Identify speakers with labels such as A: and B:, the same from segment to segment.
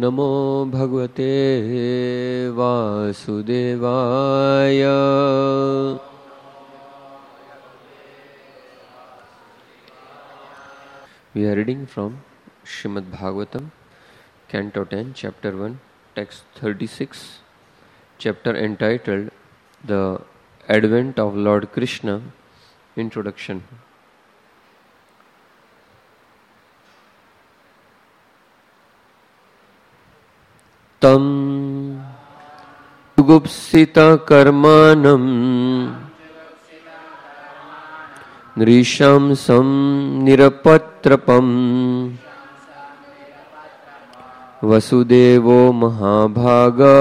A: नमो भगवते वासुदेवाय। We are reading from Srimad Bhagavatam, Canto 10, Chapter 1, Text 36, chapter entitled The Advent of Lord Krishna, Introduction. Tam Gupsita Karmanam Nrishamsam Nirapatrapam Vasudevo Mahabhaga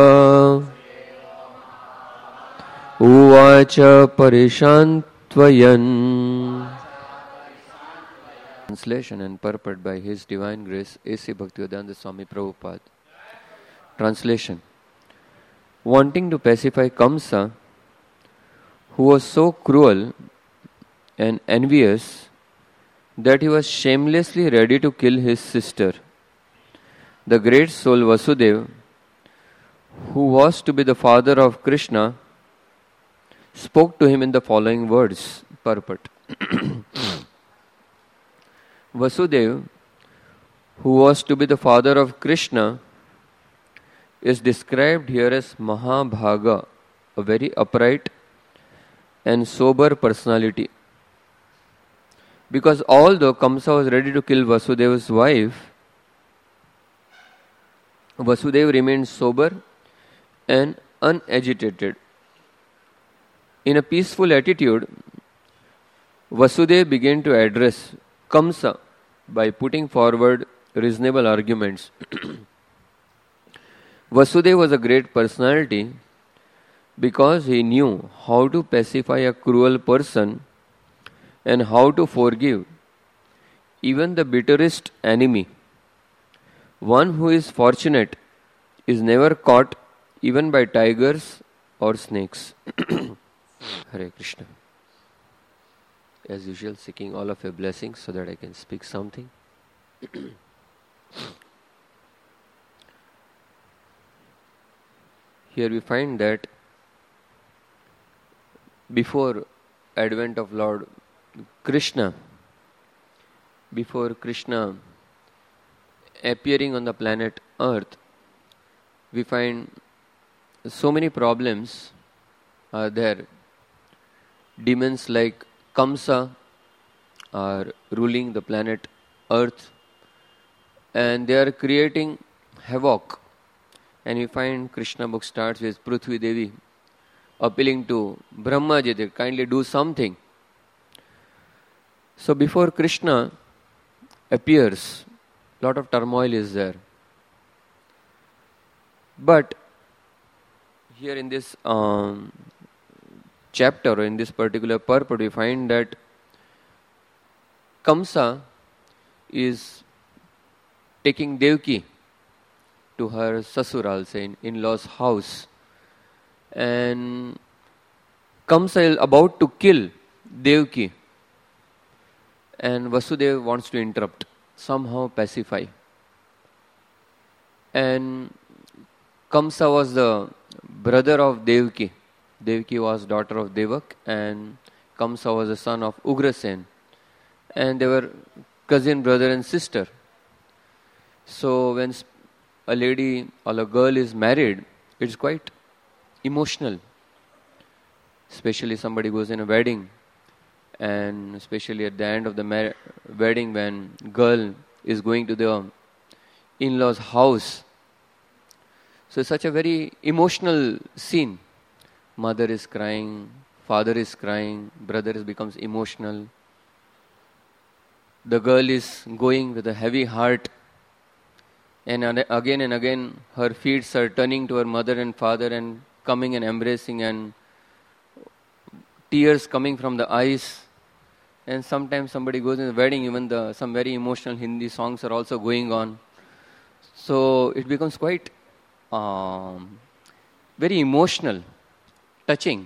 A: Uvacha Parishantvayan. Translation and purport by His Divine Grace A.C. Bhaktivedanta Swami Prabhupada. Translation. Wanting to pacify Kamsa, who was so cruel and envious that he was shamelessly ready to kill his sister, the great soul Vasudeva, who was to be the father of Krishna, spoke to him in the following words. Purport. Vasudeva, who was to be the father of Krishna, is described here as Mahabhaga, a very upright and sober personality. Because although Kamsa was ready to kill Vasudeva's wife, Vasudeva remained sober and unagitated. In a peaceful attitude, Vasudeva began to address Kamsa by putting forward reasonable arguments. Vasudeva was a great personality because he knew how to pacify a cruel person and how to forgive even the bitterest enemy. One who is fortunate is never caught even by tigers or snakes. Hare Krishna. As usual, seeking all of your blessings so that I can speak something. Here we find that before advent of Lord Krishna, before Krishna appearing on the planet Earth, we find so many problems are there. Demons like Kamsa are ruling the planet Earth and they are creating havoc. And we find Krishna book starts with Prithvi Devi appealing to Brahmaji that kindly do something. So before Krishna appears, lot of turmoil is there. But here in this chapter, or in this particular purport, we find that Kamsa is taking Devki to her sasural, say in-laws' house, and Kamsa is about to kill Devki, and Vasudeva wants to interrupt, somehow pacify. And Kamsa was the brother of Devki. Devki was daughter of Devak, and Kamsa was the son of Ugrasen, and they were cousin, brother and sister. So when a lady or a girl is married, it's quite emotional. Especially somebody goes in a wedding, and especially at the end of the wedding when girl is going to the in-laws' house. So it's such a very emotional scene. Mother is crying, father is crying, brother becomes emotional. The girl is going with a heavy heart, and again her feet are turning to her mother and father and coming and embracing, and tears coming from the eyes. And sometimes somebody goes in the wedding, even some very emotional Hindi songs are also going on. So it becomes quite very emotional, touching.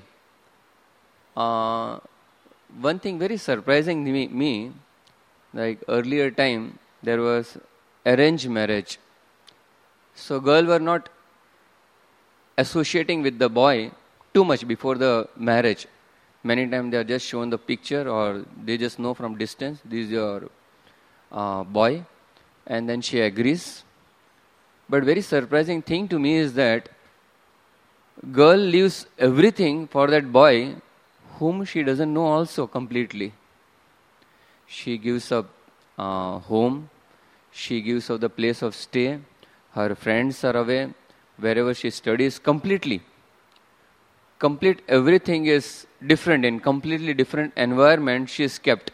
A: One thing very surprising to me, like earlier time, there was arranged marriage. So girl were not associating with the boy too much before the marriage. Many times they are just shown the picture or they just know from distance, this is your boy, and then she agrees. But very surprising thing to me is that girl leaves everything for that boy whom she doesn't know also completely. She gives up home, she gives up the place of stay, her friends are away, wherever she studies completely. Complete everything is different, in completely different environment she is kept.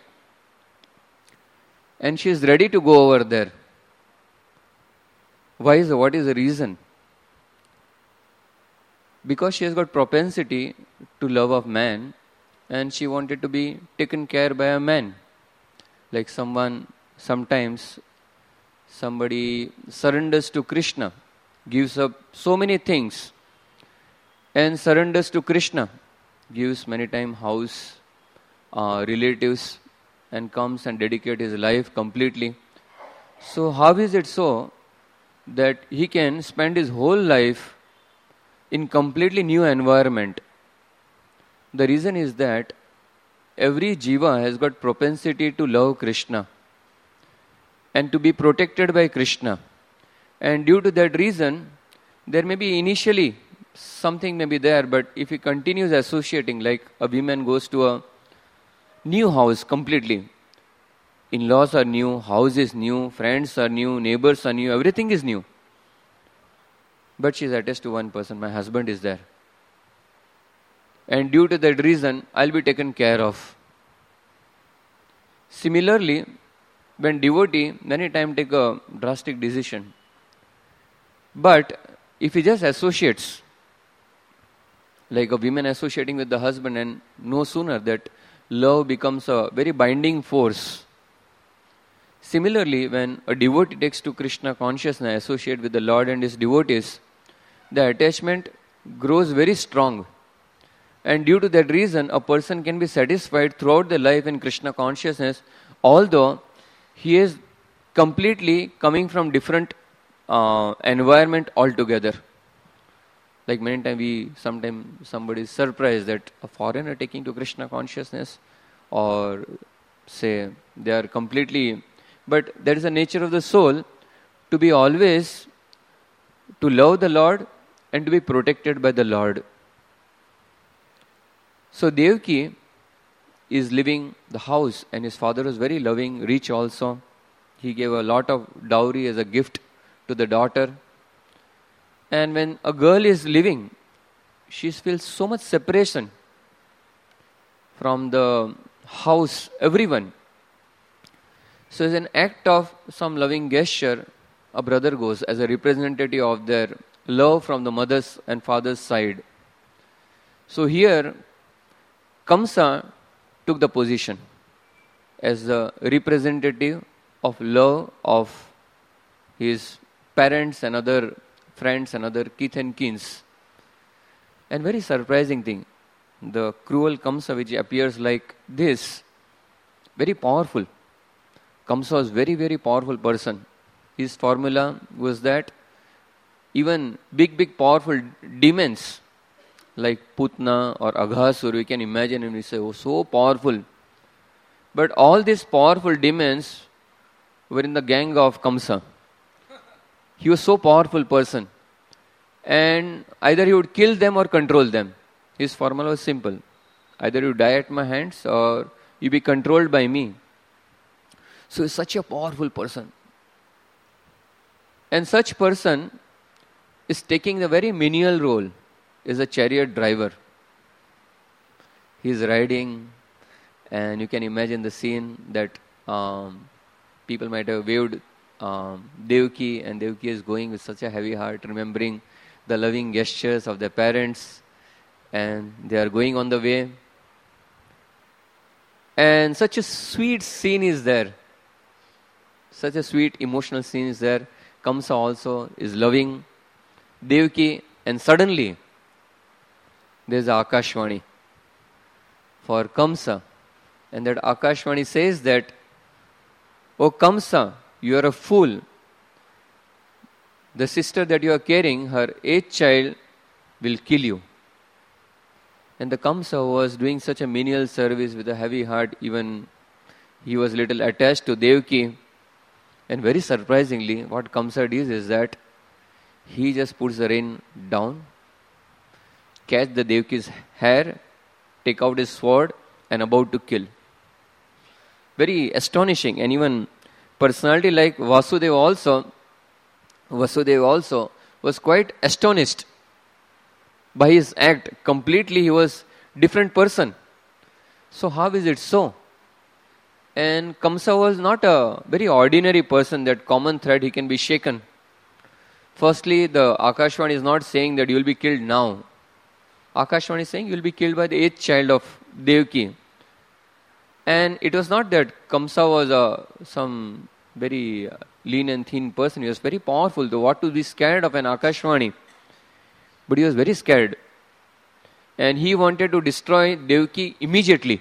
A: And she is ready to go over there. What is the reason? Because she has got propensity to love of man and she wanted to be taken care by a man. Like sometimes somebody surrenders to Krishna, gives up so many things and surrenders to Krishna, gives many times house, relatives and comes and dedicates his life completely. So how is it so that he can spend his whole life in completely new environment? The reason is that every jiva has got propensity to love Krishna and to be protected by Krishna. And due to that reason, there may be initially something may be there, but if he continues associating, like a woman goes to a new house completely, in-laws are new, house is new, friends are new, neighbors are new, everything is new. But she is attached to one person, my husband is there. And due to that reason, I'll be taken care of. Similarly, when devotee many times take a drastic decision, but if he just associates, like a woman associating with the husband, and no sooner that love becomes a very binding force. Similarly, when a devotee takes to Krishna consciousness, associate with the Lord and his devotees, the attachment grows very strong. And due to that reason, a person can be satisfied throughout the life in Krishna consciousness, although he is completely coming from different environment altogether. Like many times sometimes somebody is surprised that a foreigner taking to Krishna consciousness, or say they are completely, but that is the nature of the soul, to be always, to love the Lord and to be protected by the Lord. So Devaki is living the house and his father was very loving, rich also. He gave a lot of dowry as a gift to the daughter. And when a girl is living, she feels so much separation from the house, everyone. So as an act of some loving gesture, a brother goes as a representative of their love from the mother's and father's side. So here, Kamsa took the position as the representative of love of his parents and other friends and other kith and kins. And very surprising thing, the cruel Kamsa which appears like this, very powerful. Kamsa was very, very powerful person. His formula was that even big powerful demons like Putna or Aghasur, we can imagine and we say, oh, so powerful. But all these powerful demons were in the gang of Kamsa. He was so powerful person. And either he would kill them or control them. His formula was simple. Either you die at my hands or you be controlled by me. So he's such a powerful person. And such person is taking the very menial role as a chariot driver. He is riding and you can imagine the scene that people might have waved Devaki, and Devaki is going with such a heavy heart, remembering the loving gestures of their parents, and they are going on the way. And such a sweet scene is there. Such a sweet emotional scene is there. Kamsa also is loving Devaki, and suddenly there is Akashvani for Kamsa. And that Akashvani says that, "O Kamsa, you are a fool. the sister that you are carrying, her eighth child will kill you. And the Kamsa was doing such a menial service with a heavy heart, even he was little attached to Devaki. And very surprisingly, what Kamsa does is that he just puts the rain down, catch the Devaki's hair, take out his sword, and about to kill. Very astonishing. And even personality like Vasudeva also was quite astonished by his act. Completely he was different person. So how is it so? And Kamsa was not a very ordinary person, that common thread he can be shaken. Firstly, the Akashvani is not saying that you will be killed now. Akashvani is saying you will be killed by the eighth child of Devaki. And it was not that Kamsa was some very lean and thin person. He was very powerful. So what to be scared of an Akashvani? But he was very scared. And he wanted to destroy Devaki immediately.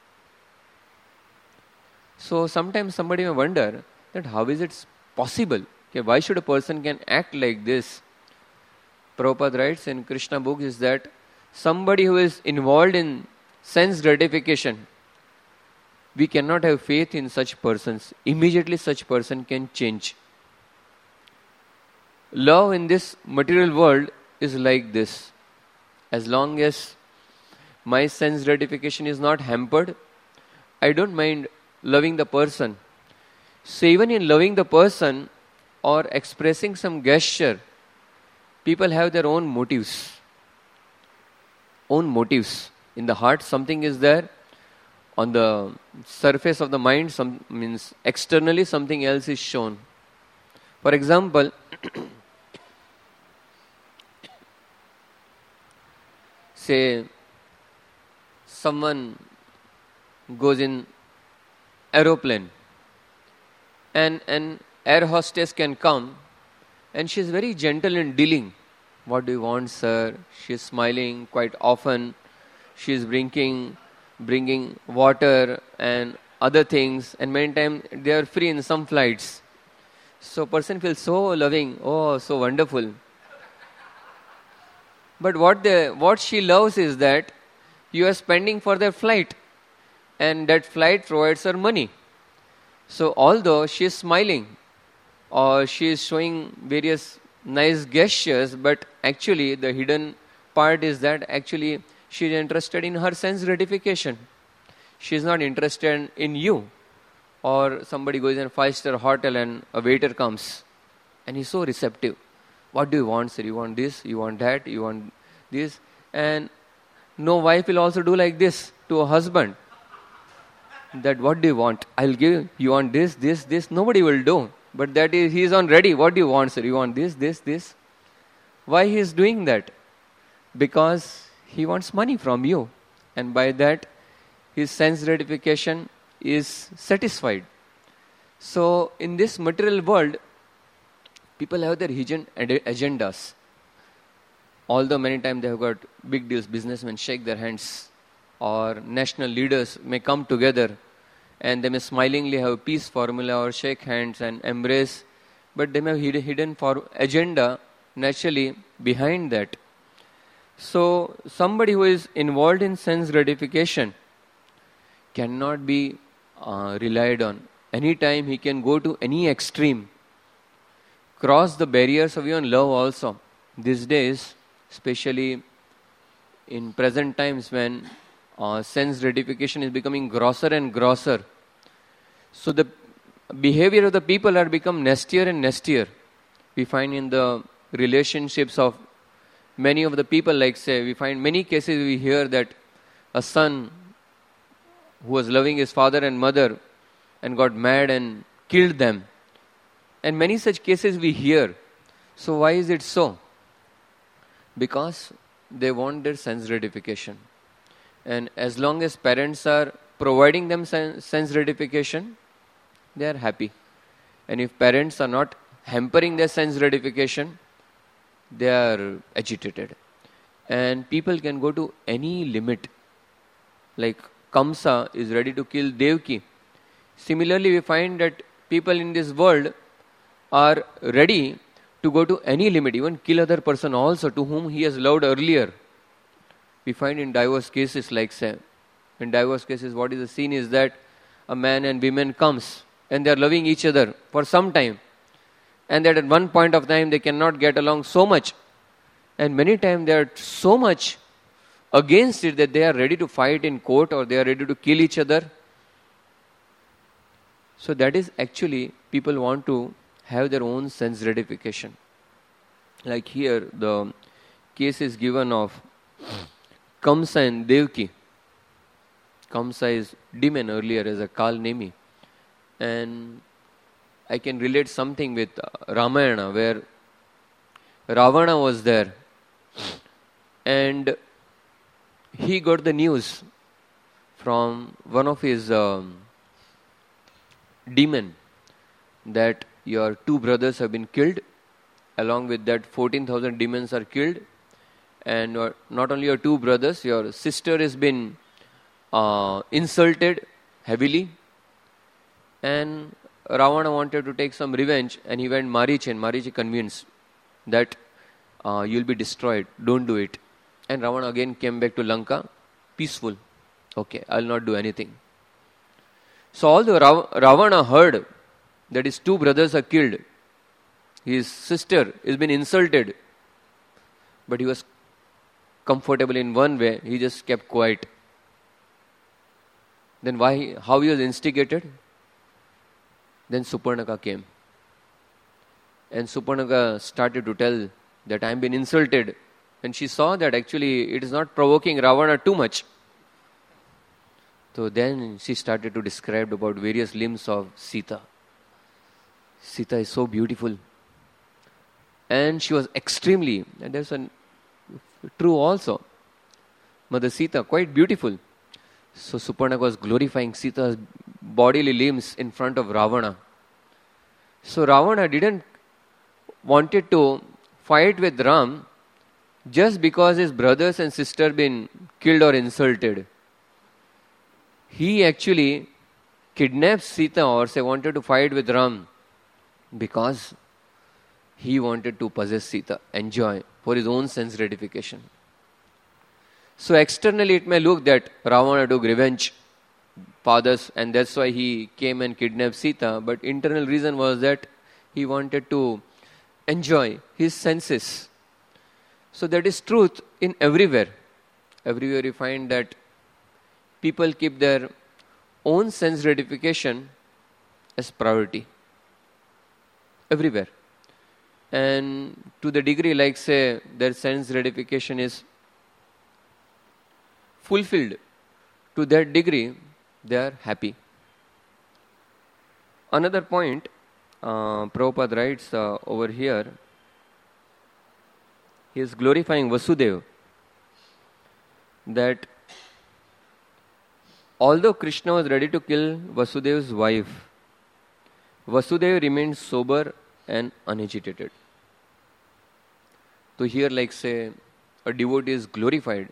A: So sometimes somebody may wonder that how is it possible? Okay, why should a person can act like this? Prabhupada writes in Krishna books is that somebody who is involved in sense gratification, we cannot have faith in such persons. Immediately such person can change. Love in this material world is like this. As long as my sense gratification is not hampered, I don't mind loving the person. So even in loving the person or expressing some gesture, people have their own motives. Own motives. In the heart something is there. On the surface of the mind, means externally something else is shown. For example, say someone goes in aeroplane and an air hostess can come and she is very gentle in dealing. What do you want, sir? She is smiling quite often. She is bringing water and other things, and many times they are free in some flights. So person feels so loving, oh, so wonderful. But what she loves is that you are spending for their flight, and that flight provides her money. So although she is smiling or she is showing various nice gestures, but actually the hidden part is that actually she is interested in her sense gratification. She is not interested in you. Or somebody goes in a 5-star hotel and a waiter comes and he's so receptive. What do you want, sir? You want this, you want that, you want this. And no wife will also do like this to a husband. That what do you want? I'll give you. You want this, this, this. Nobody will do. But that is, he is on ready. What do you want, sir? You want this, this, this. Why he is doing that? Because he wants money from you. And by that, his sense gratification is satisfied. So, in this material world, people have their hidden agendas. Although many times they have got big deals, businessmen shake their hands, or national leaders may come together and they may smilingly have a peace formula or shake hands and embrace, but they may have hidden agenda naturally behind that. So, somebody who is involved in sense gratification cannot be relied on. Anytime he can go to any extreme, cross the barriers of even love also. These days, especially in present times when sense gratification is becoming grosser and grosser, so the behavior of the people are become nastier and nastier. We find in the relationships of many of the people, like say, we find many cases we hear that a son who was loving his father and mother and got mad and killed them. And many such cases we hear. So why is it so? Because they want their sense gratification. And as long as parents are providing them sense gratification, they are happy. And if parents are not hampering their sense gratification, they are agitated. And people can go to any limit. Like Kamsa is ready to kill Devaki. Similarly, we find that people in this world are ready to go to any limit, even kill other person also to whom he has loved earlier. We find in divorce cases like say, in divorce cases what is the scene is that a man and women comes and they are loving each other for some time, and that at one point of time they cannot get along so much, and many times they are so much against it that they are ready to fight in court or they are ready to kill each other. So that is actually people want to have their own sense gratification. Like here the case is given of Kamsa and Devki. Kamsa is demon earlier as a Kal Nemi. And I can relate something with Ramayana where Ravana was there and he got the news from one of his demon that your two brothers have been killed. Along with that 14,000 demons are killed, and not only your two brothers, your sister has been insulted heavily, and Ravana wanted to take some revenge and he went Marichi, and Marichi convinced that you'll be destroyed, don't do it. And Ravana again came back to Lanka peaceful. Okay, I'll not do anything. So although Ravana heard that his two brothers are killed, his sister has been insulted, but he was comfortable in one way, he just kept quiet. Then how he was instigated? Then Suparnaka came. And Suparnaka started to tell that I am been insulted. And she saw that actually it is not provoking Ravana too much. So then she started to describe about various limbs of Sita. Sita is so beautiful. And she was extremely, and there's a true also, Mother Sita, quite beautiful. So Suparnaka was glorifying Sita's bodily limbs in front of Ravana. So Ravana didn't wanted to fight with Ram just because his brothers and sister been killed or insulted. He actually kidnapped Sita or say wanted to fight with Ram because he wanted to possess Sita, enjoy for his own sense gratification. So externally it may look that Ravana took revenge, fathers, and that's why he came and kidnapped Sita. But internal reason was that he wanted to enjoy his senses. So that is truth in everywhere. Everywhere you find that people keep their own sense gratification as priority. Everywhere. And to the degree like say their sense gratification is fulfilled, to that degree they are happy. Another point Prabhupada writes over here, he is glorifying Vasudeva, that although Krishna was ready to kill Vasudeva's wife, Vasudeva remained sober and unagitated. So here like say a devotee is glorified,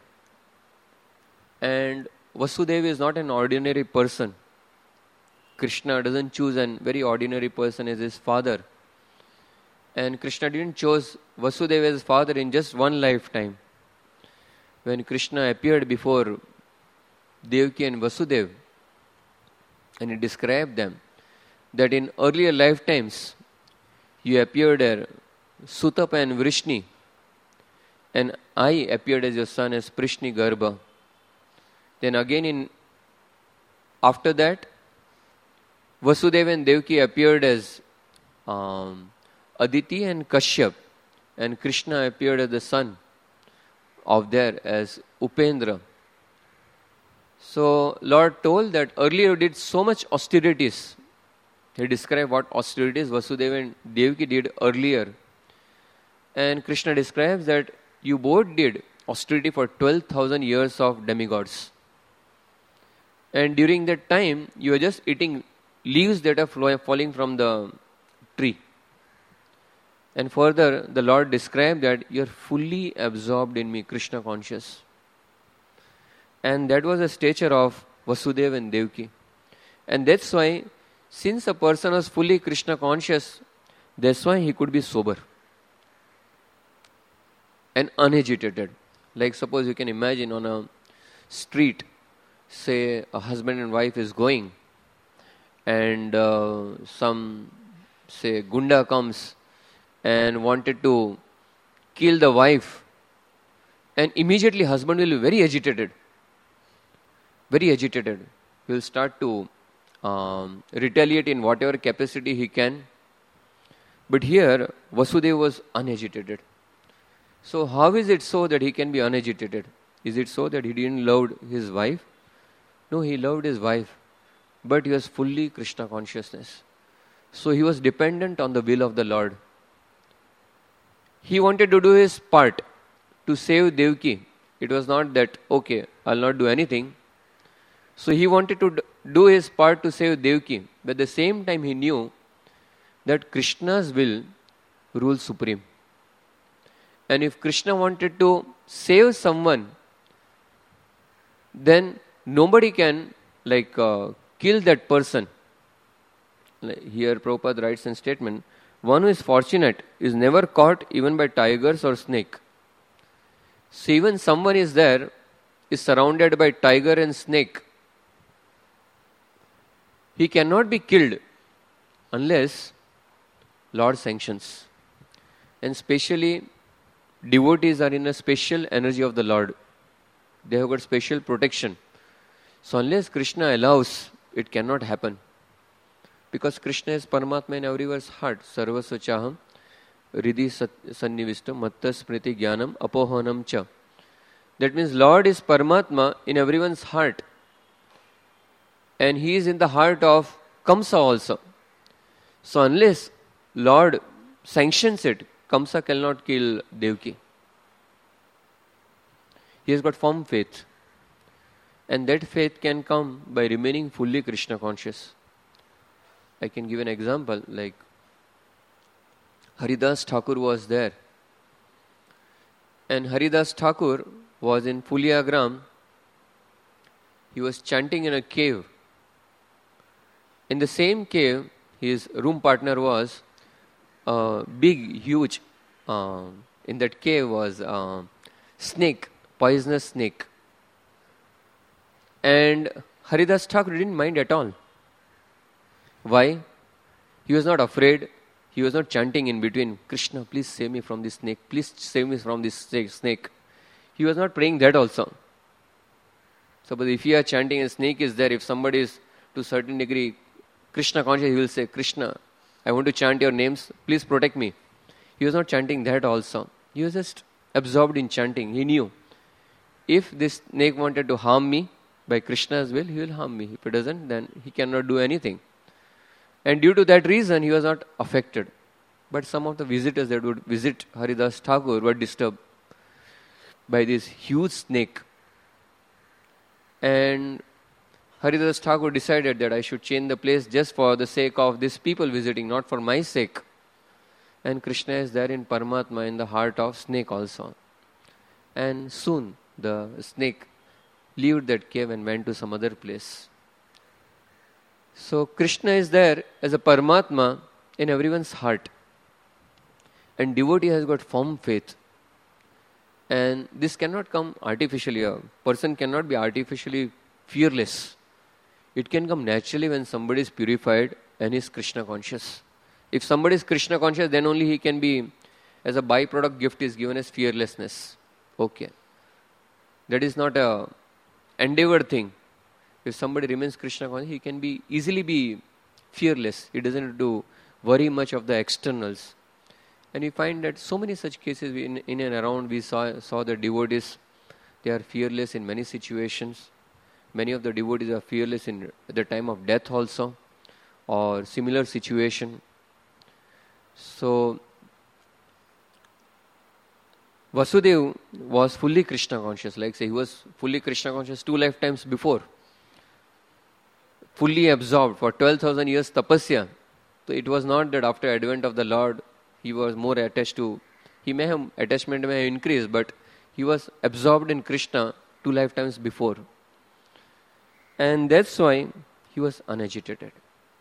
A: and Vasudeva is not an ordinary person. Krishna doesn't choose a very ordinary person as his father. And Krishna didn't choose Vasudeva as his father in just one lifetime. When Krishna appeared before Devaki and Vasudeva, and he described them, that in earlier lifetimes you appeared as Sutapa and Vrishni, and I appeared as your son as Prishni Garbha. Then again after that, Vasudeva and Devaki appeared as Aditi and Kashyap, and Krishna appeared as the son of there as Upendra. So Lord told that earlier you did so much austerities. He described what austerities Vasudeva and Devaki did earlier. And Krishna describes that you both did austerity for 12,000 years of demigods. And during that time, you were just eating leaves that are falling from the tree. And further, the Lord described that you are fully absorbed in me, Krishna conscious. And that was the stature of Vasudeva and Devaki. And that's why, since a person was fully Krishna conscious, that's why he could be sober. and unagitated. Like suppose you can imagine on a street, say a husband and wife is going, and some, say, gunda comes and wanted to kill the wife, and immediately husband will be very agitated. Very agitated. He will start to retaliate in whatever capacity he can. But here, Vasudeva was unagitated. So how is it so that he can be unagitated? Is it so that he didn't love his wife? No, he loved his wife, but he was fully Krishna consciousness. So he was dependent on the will of the Lord. He wanted to do his part to save Devaki. It was not that, okay, I'll not do anything. So he wanted to do his part to save Devaki. But at the same time he knew that Krishna's will rules supreme. And if Krishna wanted to save someone, then nobody can kill that person. Here Prabhupada writes in statement, one who is fortunate is never caught even by tigers or snake. So even someone is surrounded by tiger and snake. He cannot be killed unless Lord sanctions. And especially devotees are in a special energy of the Lord. They have got special protection. So unless Krishna allows, it cannot happen. Because Krishna is Paramatma in everyone's heart. Sarvasva chaham Riddhi Sannivistam Matta Smriti Jnanam Apohanam Cha. That means Lord is Paramatma in everyone's heart. And He is in the heart of Kamsa also. So unless Lord sanctions it, Kamsa cannot kill Devaki. He has got firm faith. And that faith can come by remaining fully Krishna conscious. I can give an example, like Haridas Thakur was there. And Haridas Thakur was in Phuliagram. He was chanting in a cave. In the same cave, his room partner was big, huge. In that cave was snake, poisonous snake. And Haridas Thakur didn't mind at all. Why? He was not afraid. He was not chanting in between, Krishna, please save me from this snake. Please save me from this snake. He was not praying that also. Suppose if you are chanting and snake is there, if somebody is to a certain degree Krishna conscious, he will say, Krishna, I want to chant your names. Please protect me. He was not chanting that also. He was just absorbed in chanting. He knew, if this snake wanted to harm me by Krishna's will, he will harm me. If it doesn't, then he cannot do anything. And due to that reason, he was not affected. But some of the visitors that would visit Haridas Thakur were disturbed by this huge snake. And Haridas Thakur decided that I should change the place just for the sake of these people visiting, not for my sake. And Krishna is there in Paramatma, in the heart of snake also. And soon the snake left that cave and went to some other place. So Krishna is there as a Paramatma in everyone's heart. And devotee has got firm faith. And this cannot come artificially. A person cannot be artificially fearless. It can come naturally when somebody is purified and is Krishna conscious. If somebody is Krishna conscious, then only he can be, as a byproduct gift is given as fearlessness. Okay. That is not a endeavor thing. If somebody remains Krishna conscious, he can be easily be fearless. He doesn't have to worry much of the externals. And we find that so many such cases in and around, we saw the devotees, they are fearless in many situations. Many of the devotees are fearless at the time of death also, or similar situation. So Vasudeva was fully Krishna conscious. Like say, he was fully Krishna conscious 2 lifetimes before. Fully absorbed for 12,000 years tapasya. So it was not that after advent of the Lord, he was more attached to, attachment may have increased, but he was absorbed in Krishna 2 lifetimes before. And that's why he was unagitated.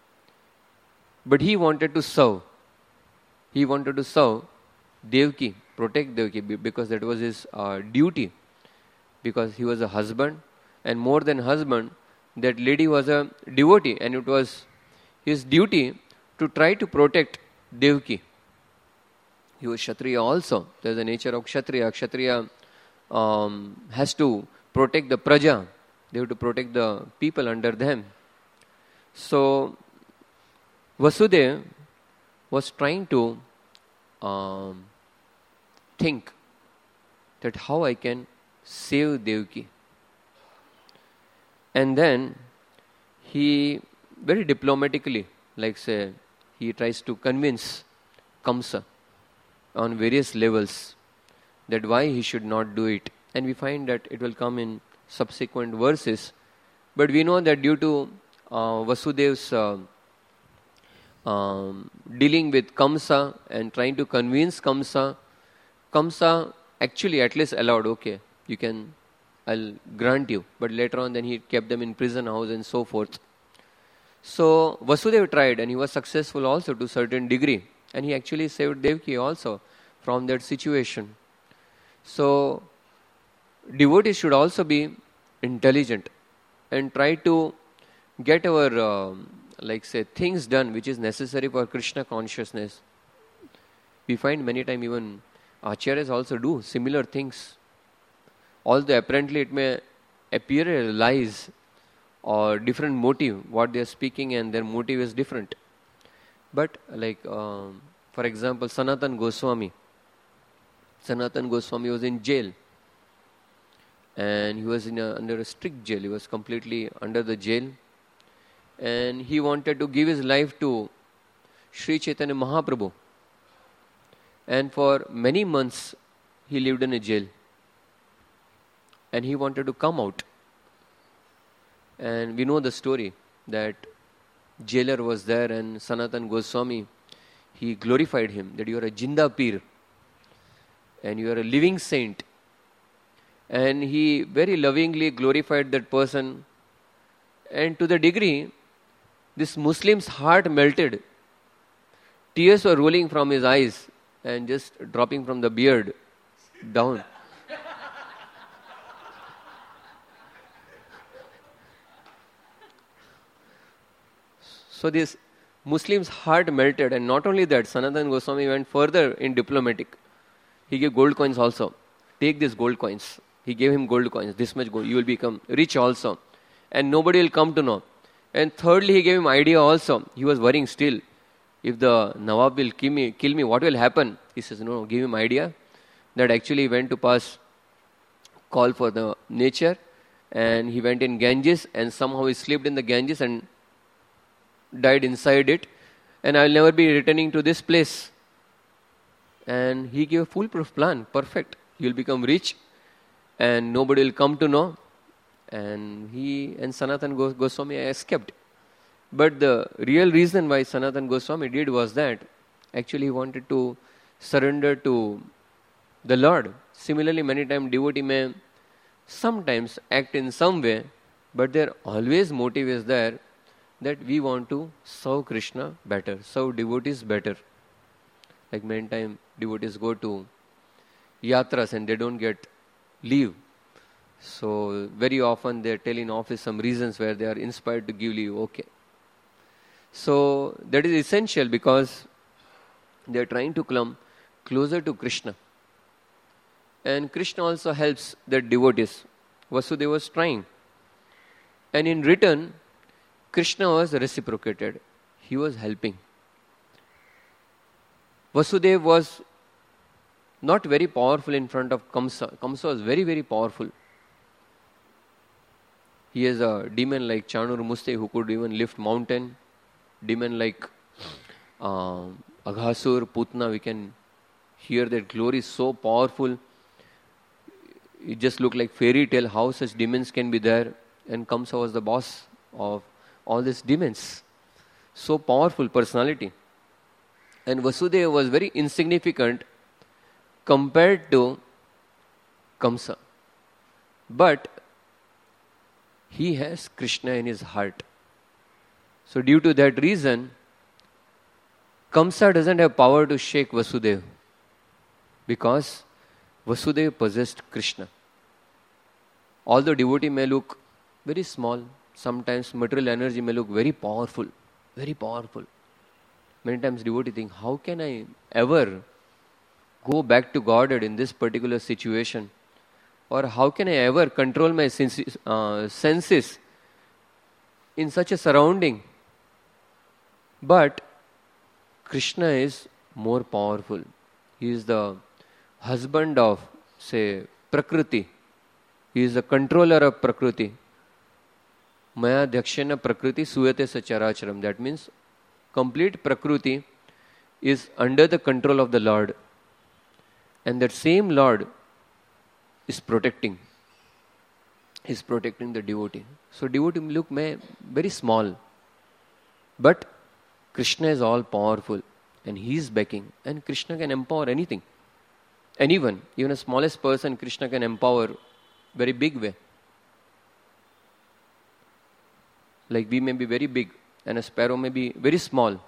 A: But he wanted to serve. He wanted to serve Devaki, protect Devaki because that was his duty. Because he was a husband, and more than husband, that lady was a devotee, and it was his duty to try to protect Devaki. He was Kshatriya also. There's the nature of Kshatriya. Kshatriya has to protect the praja. They have to protect the people under them. So Vasudeva was trying to think that how I can save Devaki. And then he very diplomatically, like say, he tries to convince Kamsa on various levels that why he should not do it. And we find that it will come in subsequent verses. But we know that due to Vasudeva's dealing with Kamsa and trying to convince Kamsa, Kamsa actually at least allowed, okay, you can, I'll grant you. But later on then he kept them in prison house and so forth. So Vasudeva tried and he was successful also to a certain degree. And he actually saved Devaki also from that situation. So devotees should also be intelligent and try to get our like say things done which is necessary for Krishna consciousness. We find many times even acharyas also do similar things. Although apparently it may appear lies or different motive, what they are speaking and their motive is different. But like for example Sanatan Goswami. Sanatan Goswami was in jail. And he was under a strict jail. He was completely under the jail. And he wanted to give his life to Sri Chaitanya Mahaprabhu. And for many months he lived in a jail. And he wanted to come out. And we know the story that jailer was there and Sanatan Goswami, he glorified him that you are a Jinda Peer and you are a living saint. And he very lovingly glorified that person. And to the degree, this Muslim's heart melted. Tears were rolling from his eyes and just dropping from the beard down. So this Muslim's heart melted, and not only that, Sanatan Goswami went further in diplomatic. He gave gold coins also. Take these gold coins. He gave him gold coins, this much gold. You will become rich also. And nobody will come to know. And thirdly, he gave him idea also. He was worrying still. If the Nawab will kill me, what will happen? He says, no, give him idea. That actually he went to pass call for the nature. And he went in Ganges and somehow he slipped in the Ganges and died inside it. And I will never be returning to this place. And he gave a foolproof plan. Perfect. You will become rich. And nobody will come to know. And he and Sanatan Goswami escaped. But the real reason why Sanatan Goswami did was that actually he wanted to surrender to the Lord. Similarly, many times devotee may sometimes act in some way, but their always motive is there that we want to serve Krishna better, serve devotees better. Like many times devotees go to yatras and they don't get leave. So very often they tell in office some reasons where they are inspired to give leave. Okay. So that is essential because they are trying to come closer to Krishna. And Krishna also helps the devotees. Vasudeva was trying. And in return, Krishna was reciprocated. He was helping. Vasudeva was not very powerful in front of Kamsa. Kamsa was very, very powerful. He is a demon like Chanur Muste who could even lift mountain. Demon like Aghasur, Putna, we can hear that glory is so powerful. It just looked like fairy tale how such demons can be there. And Kamsa was the boss of all these demons. So powerful personality. And Vasudeva was very insignificant compared to Kamsa. But he has Krishna in his heart. So due to that reason, Kamsa doesn't have power to shake Vasudeva. Because Vasudeva possessed Krishna. Although devotee may look very small, sometimes material energy may look very powerful, very powerful. Many times devotee think, how can I ever go back to Godhead in this particular situation? Or how can I ever control my senses in such a surrounding? But Krishna is more powerful. He is the husband of, say, Prakriti. He is the controller of Prakriti. Maya Dhakshena Prakriti Suyate Sacharacharam. That means complete Prakriti is under the control of the Lord. And that same Lord is protecting. Is protecting the devotee. So devotee look very small. But Krishna is all powerful. And he is backing. And Krishna can empower anything. Anyone. Even the smallest person, Krishna can empower very big way. Like we may be very big and a sparrow may be very small.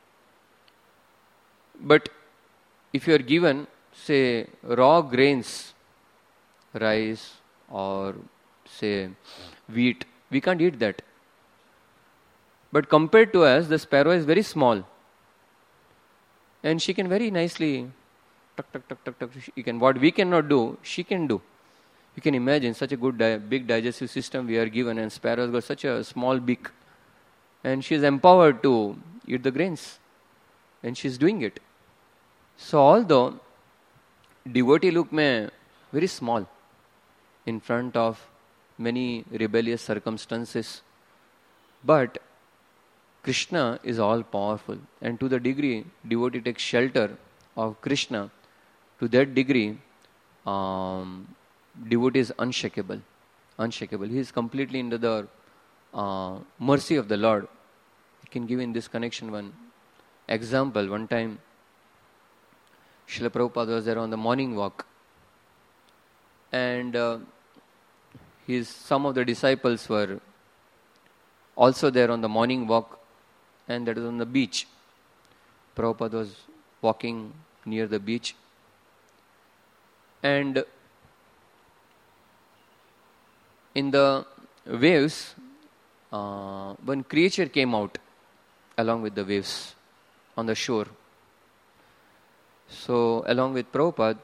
A: But if you are given, say, raw grains, rice or say wheat, we can't eat that. But compared to us, the sparrow is very small. And she can very nicely, tuck, tuck, tuck, tuck, tuck. What we cannot do, she can do. You can imagine such a good big digestive system we are given, and sparrows got such a small beak. And she is empowered to eat the grains. And she is doing it. So although devotee look very small in front of many rebellious circumstances, but Krishna is all powerful. And to the degree devotee takes shelter of Krishna, to that degree devotee is unshakable. Unshakable. He is completely under the mercy of the Lord. I can give in this connection one example. One time Srila Prabhupada was there on the morning walk, and some of the disciples were also there on the morning walk, and that was on the beach. Prabhupada was walking near the beach, and in the waves, one creature came out along with the waves on the shore. So, along with Prabhupada,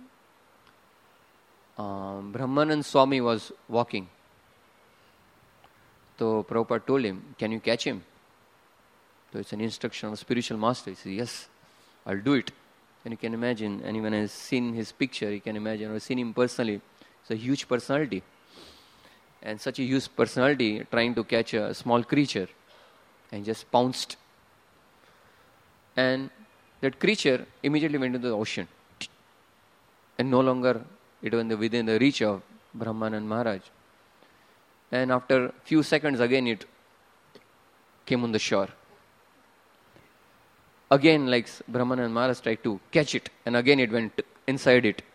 A: Brahmanand Swami was walking. So, Prabhupada told him, can you catch him? So, it's an instruction of a spiritual master. He said, yes, I'll do it. And you can imagine, anyone has seen his picture, you can imagine, or seen him personally. It's a huge personality. And such a huge personality trying to catch a small creature, and just pounced. And that creature immediately went into the ocean. And no longer it was within the reach of Brahmanand Maharaj. And after few seconds again it came on the shore. Again, like Brahmanand Maharaj tried to catch it, and again it went inside it.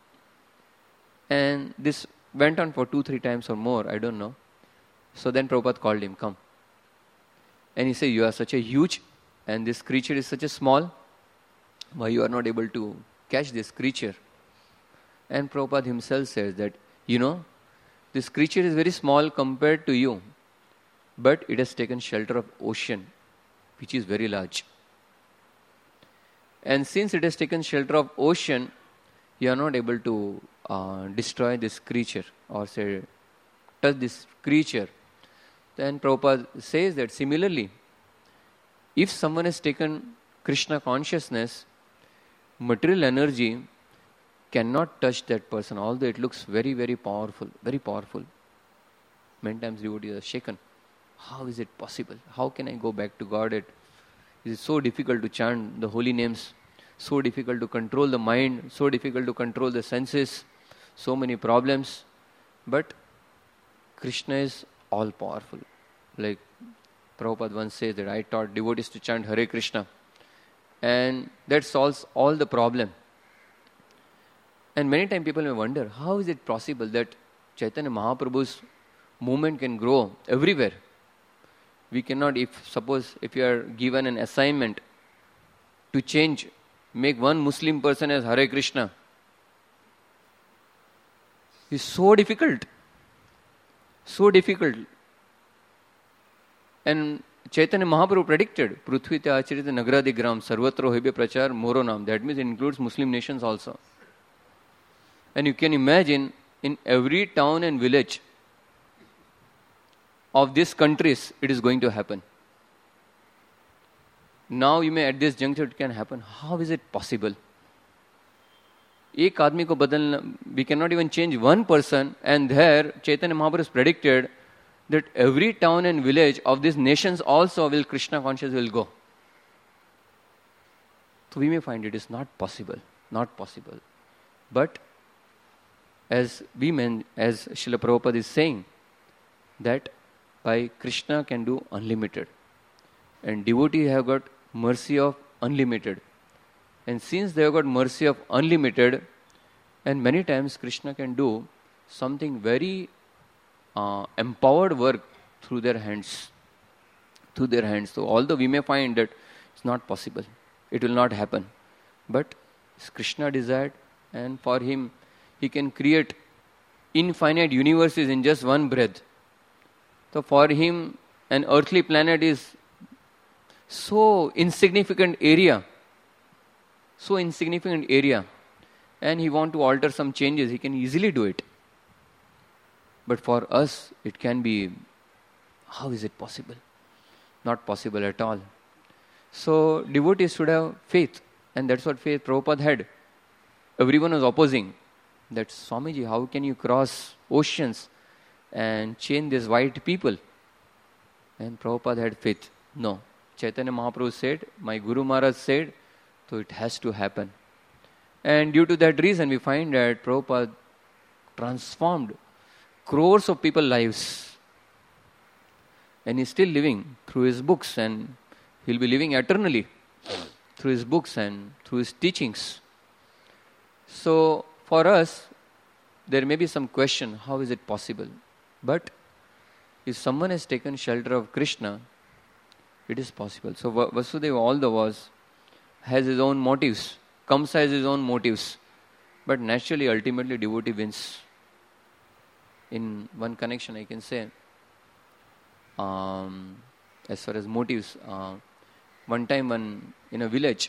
A: And this went on for 2-3 times or more, I don't know. So then Prabhupada called him, come. And he said, you are such a huge, and this creature is such a small, why you are not able to catch this creature? And Prabhupada himself says that, this creature is very small compared to you, but it has taken shelter of ocean, which is very large. And since it has taken shelter of ocean, you are not able to destroy this creature or say touch this creature. Then Prabhupada says that similarly, if someone has taken Krishna consciousness, material energy cannot touch that person, although it looks very, very powerful, very powerful. Many times devotees are shaken. How is it possible? How can I go back to Godhead? It is so difficult to chant the holy names, so difficult to control the mind, so difficult to control the senses, so many problems. But Krishna is all powerful. Like Prabhupada once says that I taught devotees to chant Hare Krishna, and that solves all the problem. And many times people may wonder, how is it possible that Chaitanya Mahaprabhu's movement can grow everywhere? We cannot, suppose you are given an assignment to change, make one Muslim person as Hare Krishna, is so difficult. So difficult. And Chaitanya Mahaprabhu predicted, Prithvi te acharita nagradi gram sarvatro hebe prachar moro nam. That means it includes Muslim nations also. And you can imagine, in every town and village of these countries, it is going to happen. Now you may at this juncture it can happen. How is it possible? एक आदमी को बदलना, we cannot even change one person, and there Chaitanya Mahaprabhu has predicted that every town and village of these nations also will Krishna conscious will go. So we may find it is not possible. But as Srila Prabhupada is saying, that by Krishna can do unlimited. And devotees have got mercy of unlimited. And since they have got mercy of unlimited, and many times Krishna can do something very empowered work through their hands. So although we may find that it's not possible, it will not happen, but Krishna desired, and for him, he can create infinite universes in just one breath. So for him, an earthly planet is so insignificant area, and he want to alter some changes, he can easily do it. But for us, it can be, how is it possible? Not possible at all. So devotees should have faith, and that's what faith Prabhupada had. Everyone was opposing that, Swamiji, how can you cross oceans and change these white people? And Prabhupada had faith. No. Chaitanya Mahaprabhu said, my Guru Maharaj said, so it has to happen. And due to that reason, we find that Prabhupada transformed crores of people's lives. And he's still living through his books, and he'll be living eternally through his books and through his teachings. So for us, there may be some question, how is it possible? But if someone has taken shelter of Krishna, it is possible. So Vasudeva all has his own motives. Kamsa has his own motives. But naturally, ultimately, devotee wins. In one connection, I can say, as far as motives, one time in a village,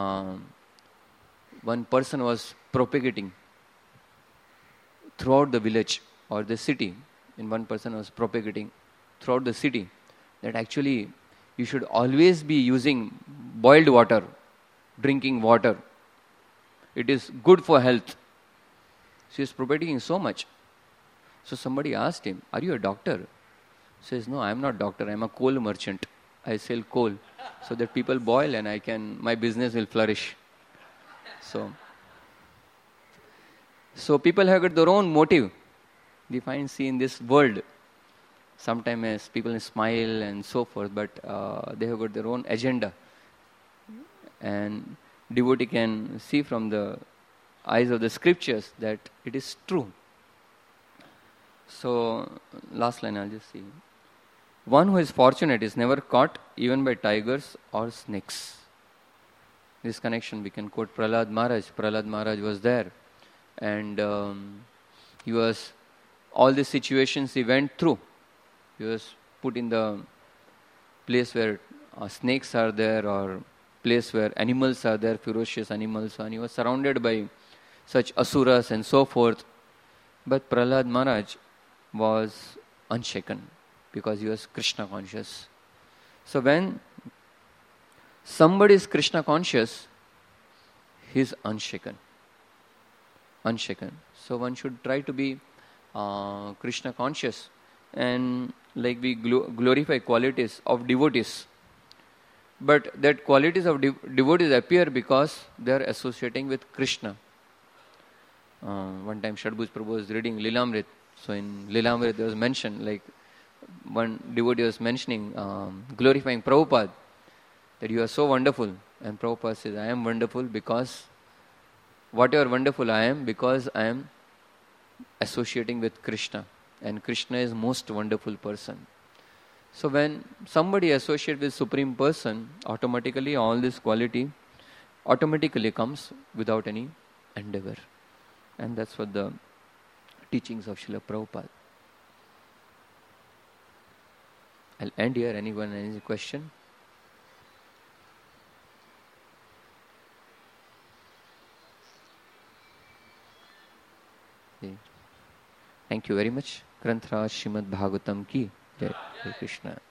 A: one person was propagating throughout the village or the city. One person was propagating throughout the city that actually you should always be using boiled water, drinking water. It is good for health. She is propagating so much. So somebody asked him, are you a doctor? He says, no, I am not doctor. I am a coal merchant. I sell coal so that people boil and my business will flourish. So people have got their own motive. We see in this world, sometimes people smile and so forth, but they have got their own agenda. And devotee can see from the eyes of the scriptures that it is true. So, last line I'll just see. One who is fortunate is never caught even by tigers or snakes. This connection we can quote Prahlad Maharaj. Prahlad Maharaj was there, and he was, all the situations he went through, he was put in the place where snakes are there, or place where animals are there, ferocious animals, and he was surrounded by such asuras and so forth. But Prahlad Maharaj was unshaken because he was Krishna conscious. So when somebody is Krishna conscious, he is unshaken. So one should try to be Krishna conscious, and like we glorify qualities of devotees. But that qualities of devotees appear because they are associating with Krishna. One time Shadbhuj Prabhu was reading Lilamrit. So in Lilamrit there was mentioned, like one devotee was mentioning, glorifying Prabhupada, that you are so wonderful. And Prabhupada says, I am wonderful because, whatever wonderful I am, because I am associating with Krishna. And Krishna is most wonderful person. So when somebody associates with Supreme Person, automatically all this quality automatically comes without any endeavor. And that's what the teachings of Srila Prabhupada. I'll end here. Anyone, any question? Thank you very much. Granth Raj Srimad Bhagavatam ki Jai. Hare Krishna.